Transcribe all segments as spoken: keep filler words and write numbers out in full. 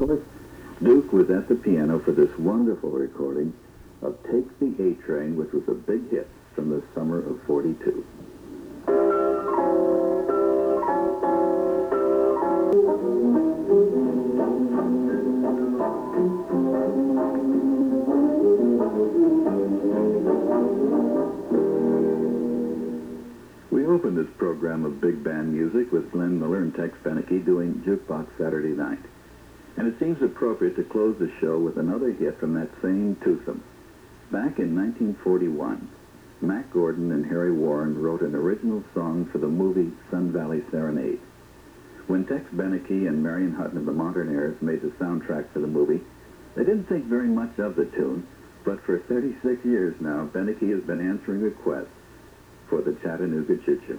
course, Duke was at the piano for this wonderful recording of Take the A-Train, which was a big hit from the summer of forty-two. We opened this program of big band music with Glenn Miller and Tex Beneke doing Jukebox Saturday Night. And it seems appropriate to close the show with another hit from that same twosome. Back in nineteen forty-one, Mack Gordon and Harry Warren wrote an original song for the movie Sun Valley Serenade. When Tex Beneke and Marion Hutton of the Modernaires made the soundtrack for the movie, they didn't think very much of the tune, but for thirty-six years now, Beneke has been answering requests for the Chattanooga Choo-Choo.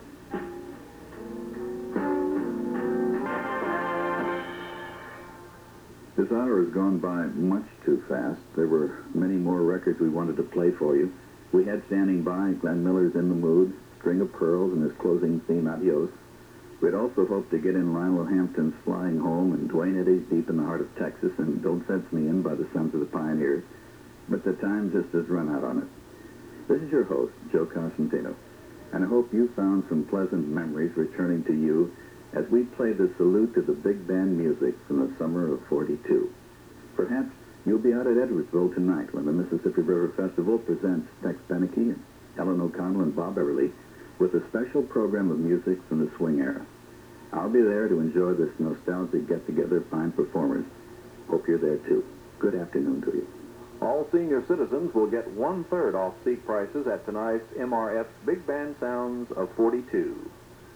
This hour has gone by much too fast. There were many more records we wanted to play for you. We had standing by Glenn Miller's In the Mood, String of Pearls, and his closing theme, Adios. We'd also hoped to get in Lionel Hampton's Flying Home and Duane Eddy's Deep in the Heart of Texas and Don't Sense Me In by the Sons of the Pioneers. But the time just has run out on it. This is your host, Joe Cosentino, and I hope you found some pleasant memories returning to you as we play the salute to the big band music from the summer of forty-two. Perhaps you'll be out at Edwardsville tonight when the Mississippi River Festival presents Tex Beneke and Ellen O'Connell and Bob Everly with a special program of music from the swing era. I'll be there to enjoy this nostalgic get-together of fine performers. Hope you're there too. Good afternoon to you. All senior citizens will get one-third off seat prices at tonight's M R F Big Band Sounds of forty-two.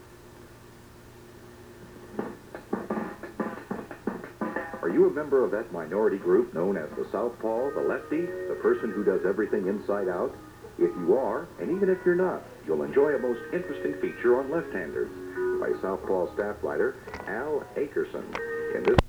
Are you a member of that minority group known as the Southpaw, the lefty, the person who does everything inside out? If you are, and even if you're not, you'll enjoy a most interesting feature on left-handers by Southpaw staff writer Al Akerson. In this